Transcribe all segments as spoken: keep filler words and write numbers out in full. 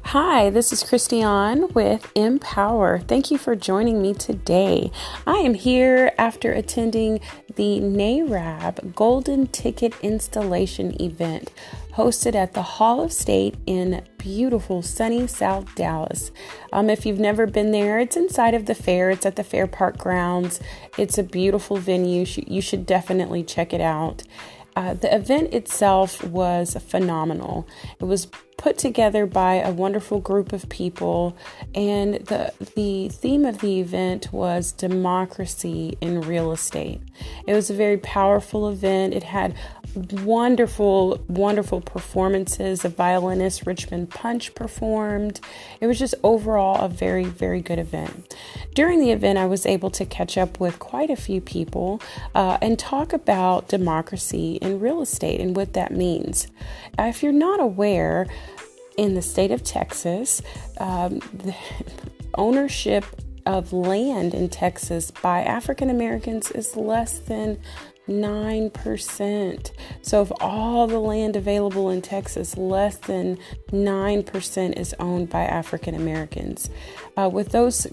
Hi, this is Christiane with Empower. Thank you for joining me today. I am here after attending the NARAB Golden Ticket Installation event hosted at the Hall of State in beautiful sunny South Dallas. Um, if you've never been there, it's inside of the fair. It's at the Fair Park grounds. It's a beautiful venue. You should definitely check it out. Uh, the event itself was phenomenal. It was put together by a wonderful group of people, and the the theme of the event was democracy in real estate. It was a very powerful event. It had wonderful, wonderful performances. A violinist, Richmond Punch, performed. It was just overall a very, very good event. During the event, I was able to catch up with quite a few people uh, and talk about democracy in real estate and what that means. Uh, if you're not aware, in the state of Texas, um, the ownership of land in Texas by African Americans is less than nine percent. So of all the land available in Texas, less than nine percent is owned by African Americans. Uh, with those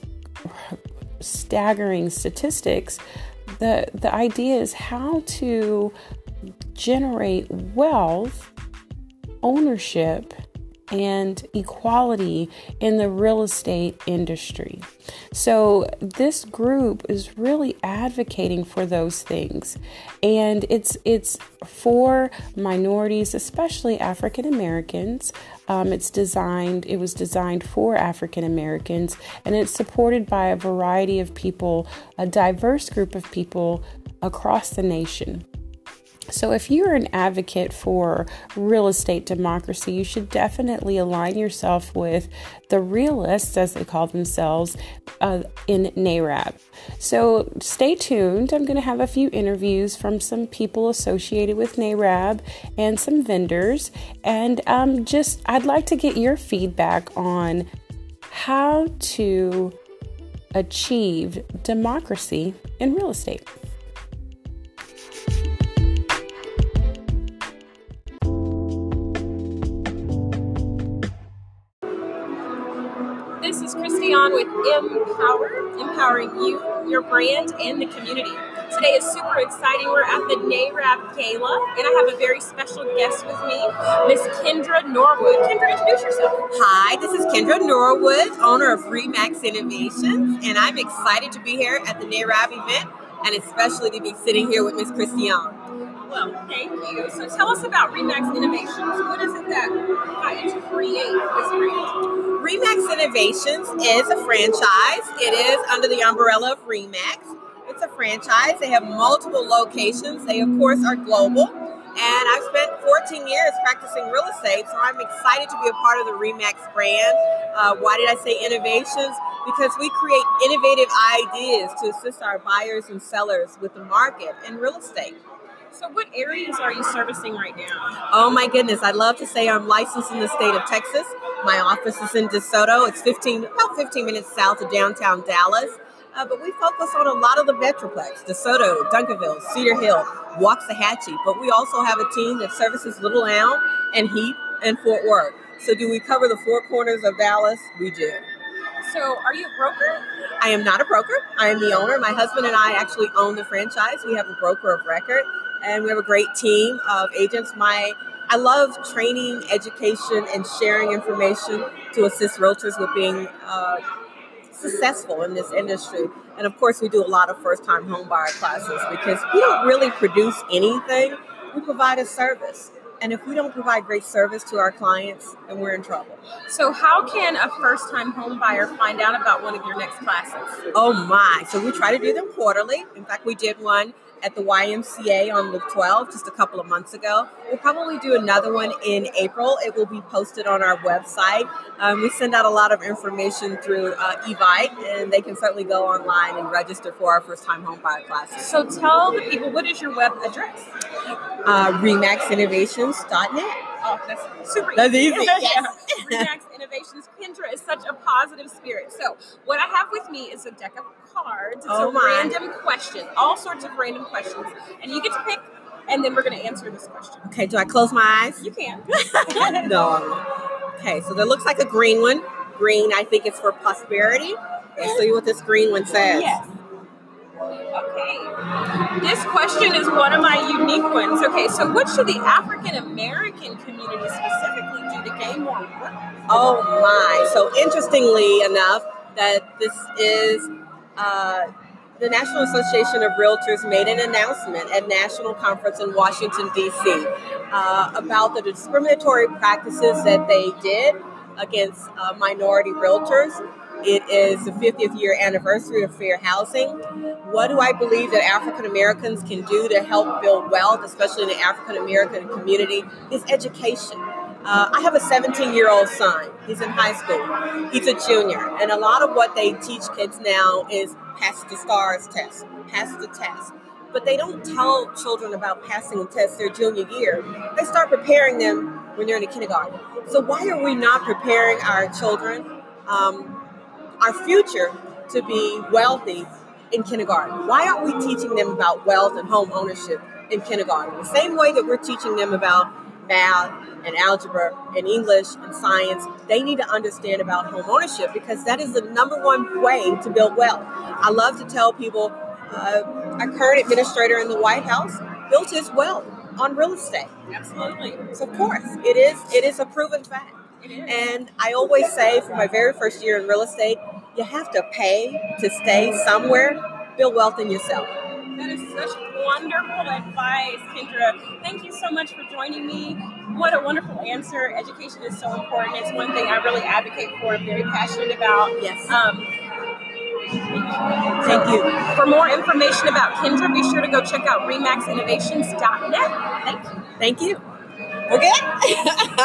staggering statistics, the, the idea is how to generate wealth, ownership, and equality in the real estate industry. So this group is really advocating for those things, and it's it's for minorities, especially African Americans. Um, it's designed. It was designed for African Americans, and it's supported by a variety of people, a diverse group of people across the nation. So if you're an advocate for real estate democracy, you should definitely align yourself with the realists, as they call themselves, uh, in NARAB. So stay tuned. I'm going to have a few interviews from some people associated with NARAB and some vendors. And um, just, I'd like to get your feedback on how to achieve democracy in real estate. This is Christiane with Empower, empowering you, your brand, and the community. Today is super exciting. We're at the NARAB Gala, and I have a very special guest with me, Miss Kendra Norwood. Kendra, introduce yourself. Hi, this is Kendra Norwood, owner of RE/MAX Innovations, and I'm excited to be here at the NARAB event, and especially to be sitting here with Miss Christiane. Well, thank you. So tell us about RE/MAX Innovations. What is it that got you to create this brand? RE/MAX Innovations is a franchise. It is under the umbrella of RE/MAX. It's a franchise. They have multiple locations. They, of course, are global. And I've spent fourteen years practicing real estate, so I'm excited to be a part of the RE/MAX brand. Uh, why did I say innovations? Because we create innovative ideas to assist our buyers and sellers with the market in real estate. So what areas are you servicing right now? Oh my goodness, I'd love to say I'm licensed in the state of Texas. My office is in DeSoto. It's fifteen, about fifteen minutes south of downtown Dallas. Uh, but we focus on a lot of the Metroplex, DeSoto, Duncanville, Cedar Hill, Waxahachie. But we also have a team that services Little Elm and Heath and Fort Worth. So do we cover the four corners of Dallas? We do. So are you a broker? I am not a broker. I am the owner. My husband and I actually own the franchise. We have a broker of record. And we have a great team of agents. My, I love training, education, and sharing information to assist realtors with being uh, successful in this industry. And of course, we do a lot of first-time home buyer classes because we don't really produce anything. We provide a service. And if we don't provide great service to our clients, then we're in trouble. So how can a first-time home buyer find out about one of your next classes? Oh my. So we try to do them quarterly. In fact, we did one at the Y M C A on the twelfth, just a couple of months ago. We'll probably do another one in April. It will be posted on our website. Um, we send out a lot of information through uh, Evite, and they can certainly go online and register for our first-time home buyer classes. So tell the people, what is your web address? Uh, re max innovations dot net. Oh, that's super easy. That's easy, yes. RE/MAX Innovations. Kendra is such a positive spirit. So what I have with me is a deck of cards. It's oh a my. random question, all sorts of random questions. And you get to pick, and then we're going to answer this question. Okay, do I close my eyes? You can. No. Okay, so that looks like a green one. Green, I think it's for prosperity. Let's see what this green one says. Yes. Okay. This question is one of my unique ones. Okay, so what should the African American community specifically do to gain more wealth? Oh my. So interestingly enough, that this is uh, the National Association of Realtors made an announcement at National Conference in Washington, D C uh, about the discriminatory practices that they did against uh, minority realtors. It is the fiftieth year anniversary of fair housing. What do I believe that African Americans can do to help build wealth, especially in the African American community, is education. Uh, I have a seventeen-year-old son. He's in high school. He's a junior. And a lot of what they teach kids now is pass the STARS test, pass the test. But they don't tell children about passing the test their junior year. They start preparing them when they're in the kindergarten. So why are we not preparing our children, um, our future, to be wealthy in kindergarten? Why aren't we teaching them about wealth and home ownership in kindergarten? The same way that we're teaching them about math and algebra and English and science, they need to understand about home ownership, because that is the number one way to build wealth. I love to tell people, uh, our current administrator in the White House built his wealth on real estate. Absolutely. So of course, it is it is a proven fact. It is. And I always say, for my very first year in real estate, you have to pay to stay somewhere. Build wealth in yourself. That is such wonderful advice, Kendra. Thank you so much for joining me. What a wonderful answer. Education is so important. It's one thing I really advocate for and very passionate about. Yes. Um, Thank you. For more information about Kendra, be sure to go check out remax innovations dot net. Thank you. Thank you. We're good?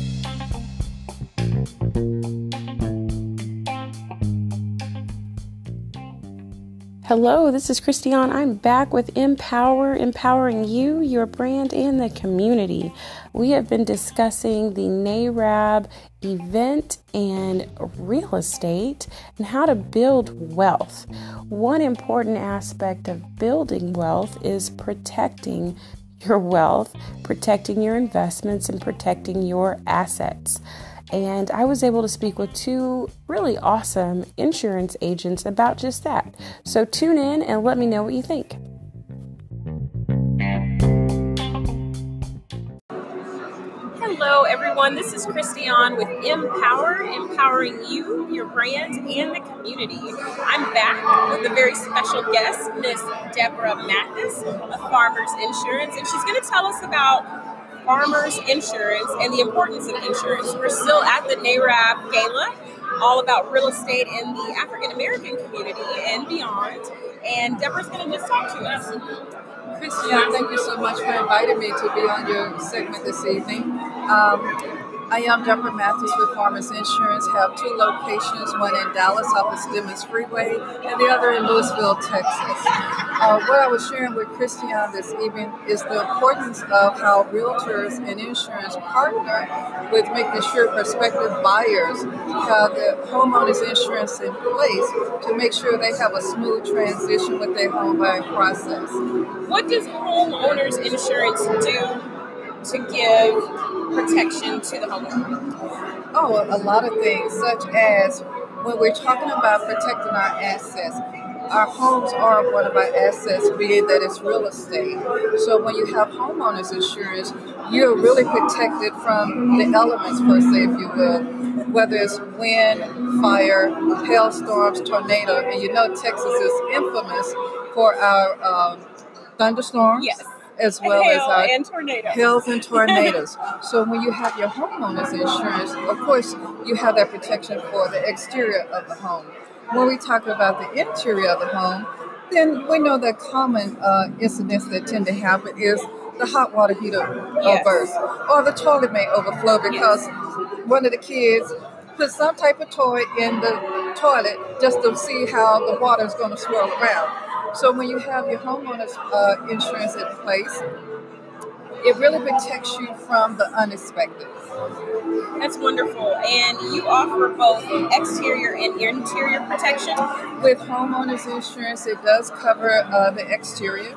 Hello, this is Christiane. I'm back with Empower, empowering you, your brand, and the community. We have been discussing the NARAB event and real estate and how to build wealth. One important aspect of building wealth is protecting your wealth, protecting your investments, and protecting your assets. And I was able to speak with two really awesome insurance agents about just that. So tune in and let me know what you think. Hello, everyone. This is Christiane with Empower, empowering you, your brand, and the community. I'm back with a very special guest, Miss Deborah Mathis of Farmers Insurance, and she's going to tell us about Farmers Insurance and the importance of insurance. We're still at the NARAB Gala, all about real estate in the African American community and beyond. And Deborah's going to just talk to us. Christiane, thank you so much for inviting me to be on your segment this evening. Um, I am Deborah Mathis with Farmers Insurance, have two locations, one in Dallas off the Stemmons Freeway and the other in Louisville, Texas. Uh, what I was sharing with Christiane this evening is the importance of how realtors and insurance partner with making sure prospective buyers have the homeowners insurance in place to make sure they have a smooth transition with their home buying process. What does homeowners insurance do to give protection to the homeowner? Oh, a lot of things, such as when we're talking about protecting our assets. Our homes are one of our assets, being that it's real estate. So when you have homeowners insurance, you're really protected from the elements, per se, if you will, whether it's wind, fire, hailstorms, tornado, and you know Texas is infamous for our um, thunderstorms. Yes. As well Hail as our and tornadoes. hails and tornadoes. So when you have your homeowner's insurance, of course, you have that protection for the exterior of the home. When we talk about the interior of the home, then we know that common uh, incidents that tend to happen is the hot water heater Yes. burst, or the toilet may overflow because one of the kids put some type of toy in the toilet just to see how the water is going to swirl around. So when you have your homeowner's uh, insurance in place, it really protects you from the unexpected. That's wonderful. And you offer both exterior and interior protection? With homeowners insurance, it does cover uh, the exterior.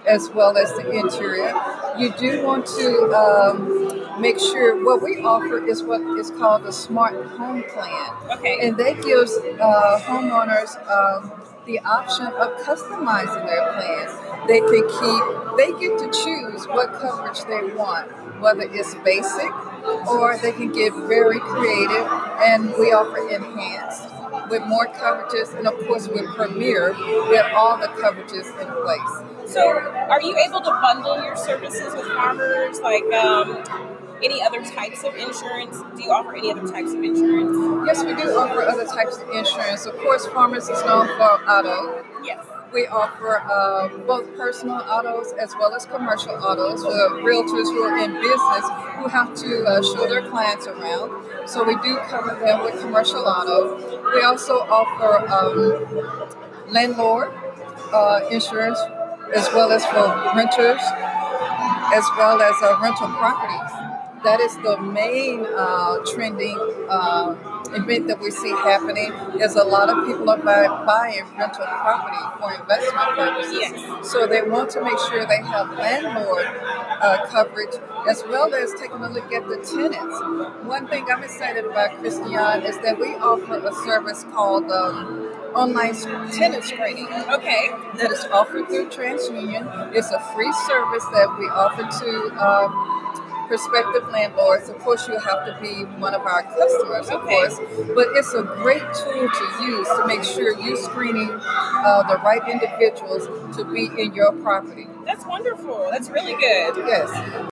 as well as the interior. You do want to um, make sure what we offer is what is called a smart home plan. Okay. And that gives uh, homeowners um, the option of customizing their plans. They can keep, they get to choose what coverage they want, whether it's basic or they can get very creative, and we offer enhanced with more coverages, and of course with Premier, we have all the coverages in place. So, are you able to bundle your services with farmers, like um, any other types of insurance? Do you offer any other types of insurance? Yes, we do offer other types of insurance. Of course, Farmers is known for auto. Yes. We offer uh, both personal autos as well as commercial autos for realtors who are in business who have to uh, show their clients around. So we do cover them with commercial auto. We also offer um, landlord uh, insurance as well as for renters, as well as uh, rental properties. That is the main uh, trending uh, event that we see happening. There's a lot of people are buy, buying rental property for investment purposes. Yes. So they want to make sure they have landlord uh, coverage as well as taking a look at the tenants. One thing I'm excited about, Christian, is that we offer a service called um, online tenant screening. Okay. That is offered through TransUnion. It's a free service that we offer to um, prospective landlords. Of course, you have to be one of our customers, of Okay. course, but it's a great tool to use to make sure you're screening uh, the right individuals to be in your property. That's wonderful. That's really good. Yes.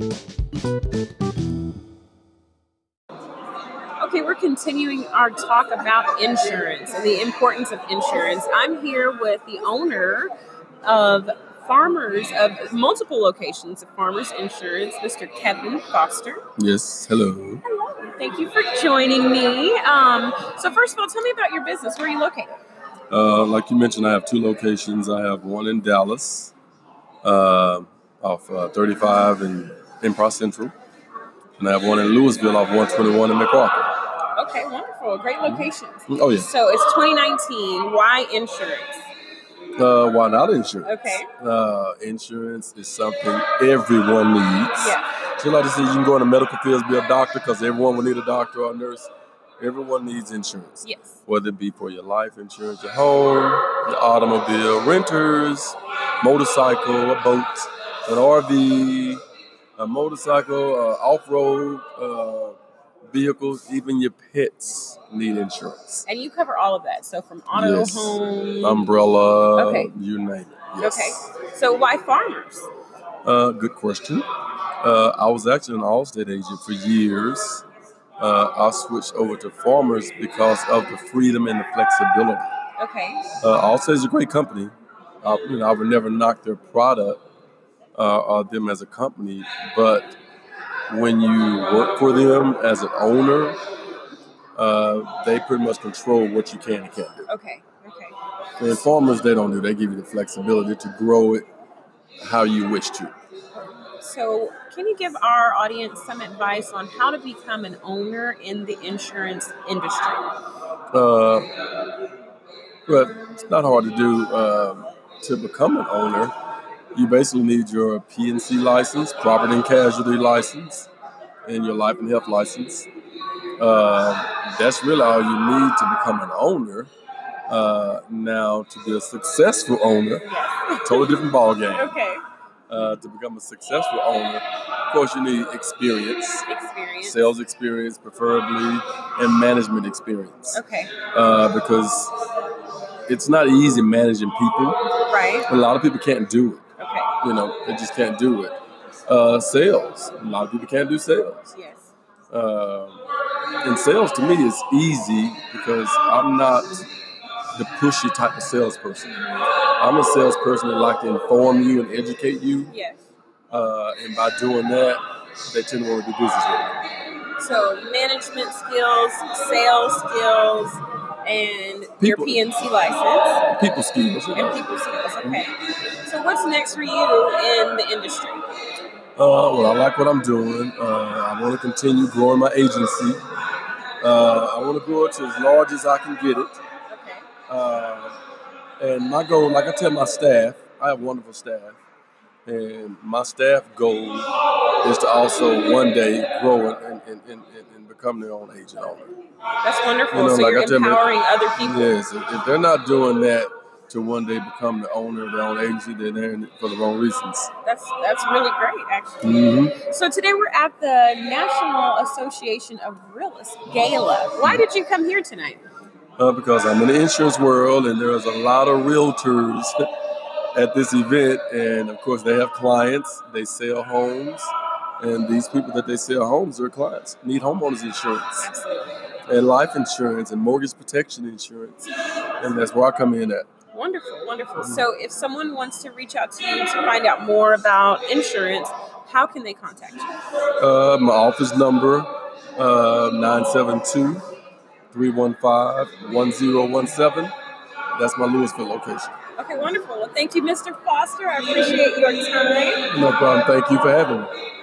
Okay, we're continuing our talk about insurance and the importance of insurance. I'm here with the owner of Farmers, of multiple locations of Farmers Insurance, Mister Kevin Foster. Yes, hello. Hello. Thank you for joining me. Um, so first of all, tell me about your business. Where are you located? Uh, like you mentioned, I have two locations. I have one in Dallas, uh, off uh, thirty-five in Empire Central, and I have one in Louisville off one twenty-one in McCracken. Okay, wonderful. Great locations. Oh, yeah. So it's twenty nineteen. Why insurance? Uh, why not insurance? Okay. Uh, insurance is something everyone needs. Yeah. So like I said, you can go in the medical field, be a doctor, because everyone will need a doctor or a nurse. Everyone needs insurance. Yes. Whether it be for your life insurance, your home, your automobile, renters, motorcycle, a boat, an R V, a motorcycle, uh, off-road uh, vehicles, even your pets need insurance. And you cover all of that. So from auto, Yes. home. Umbrella, Okay. you name it. Yes. Okay. So why farmers? Uh, good question. Uh, I was actually an Allstate agent for years. Uh, I switched over to Farmers because of the freedom and the flexibility. Okay. Uh, Allstate is a great company. Uh, you know, I would never knock their product uh, or them as a company, but when you work for them as an owner, uh, they pretty much control what you can and can't do. Okay. Okay. And Farmers, they don't do. They give you the flexibility to grow it how you wish to. So can you give our audience some advice on how to become an owner in the insurance industry? Uh, but it's not hard to do uh, to become an owner. You basically need your P and C license, property and casualty license, and your life and health license. Uh, that's really all you need to become an owner. Uh, now, to be a successful owner, totally different ball game. Okay. Uh, to become a successful owner, of course, you need experience, Experience. sales experience, preferably, and management experience. Okay. Uh, because it's not easy managing people. Right. A lot of people can't do it. Okay. You know, they just can't do it. Uh, sales. A lot of people can't do sales. Yes. Uh, and sales to me is easy because I'm not the pushy type of salesperson. I'm a salesperson that like to inform you and educate you. Yes. Uh, and by doing that, they tend to want to do business with me. So management skills, sales skills, and your People- P and C license People skills. You and know. people skills. Okay. So what's next for you in the industry? Uh, well, I like what I'm doing. Uh, I want to continue growing my agency. Uh, I want to grow it to as large as I can get it. Okay. Uh, and my goal, like I tell my staff, I have wonderful staff. And my staff goal is to also one day grow and, and, and, and become their own agent owner. That's wonderful. You know, so like you're I tell me, empowering other people. Yes, if, if they're not doing that to one day become the owner of their own agency, then they're in it for the wrong reasons. That's that's really great, actually. Mm-hmm. So today we're at the National Association of Realists Gala. Why did you come here tonight? Uh, because I'm in the insurance world, and there's a lot of realtors at this event, and of course they have clients. They sell homes, and these people that they sell homes, their clients, need homeowners insurance. Absolutely. And life insurance and mortgage protection insurance, and that's where I come in at. Wonderful, wonderful. So if someone wants to reach out to you to find out more about insurance, how can they contact you? Uh, my office number, uh, nine seven two, three one five, one zero one seven. That's my Louisville location. Okay, wonderful. Well, thank you, Mister Foster. I appreciate your time. No problem. Thank you for having me.